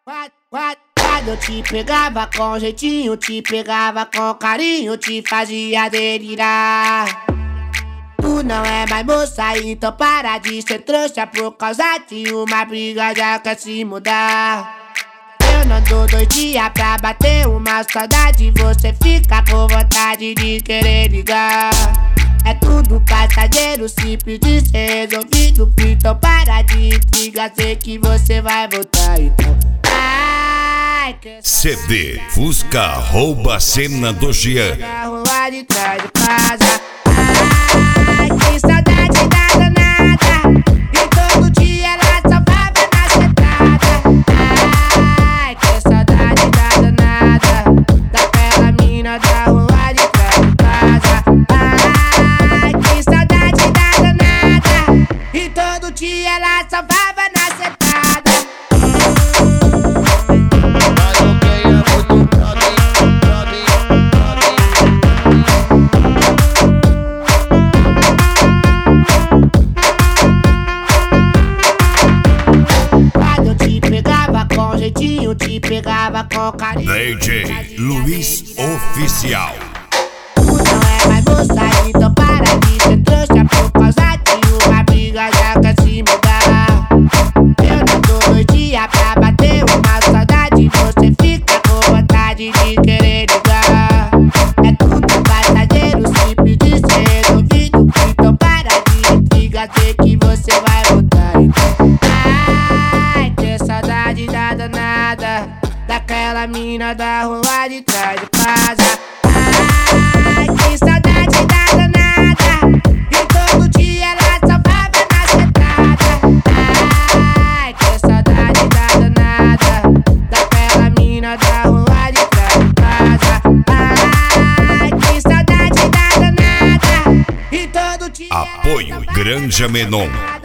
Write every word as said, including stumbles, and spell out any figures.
Quando eu te pegava com jeitinho, te pegava com carinho, te fazia delirar. Tu não é mais moça, então para de ser trouxa. Por causa de uma briga já quer se mudar. Eu não dou dois dias pra bater uma saudade. Você fica com vontade de querer ligar. É tudo passageiro, simples de ser resolvido. Então para de intriga, sei que você vai voltar. Então ai, C D Fusca rouba a cena do Jean. na rua de trás de casa. Ai, que saudade da danada. E todo dia ela só baba na sentada. Ai, que saudade da danada. Daquela mina da rua de trás de casa. Ai, que saudade da danada. E todo dia ela só baba na sentada. Eu te pegava com carinho. D J Luiz Oficial. Tu não é mais moça, então para de ser trouxa. Por causa de uma briga já quer se mudar. Eu não dou dois dias pra bater uma saudade. Você fica com vontade de querer ligar. É tudo passageiro, simples de ser resolvido. Então para de intriga, sei que você vai voltar. Ai, que saudade da danada. Daquela mina da rua de trás de casa. Ai, que saudade da danada. E todo dia ela só baba na sentada. Ai, que saudade da danada. Daquela mina da rua de trás de casa. Ai, que saudade da danada. E todo dia Apoio Granja Menon.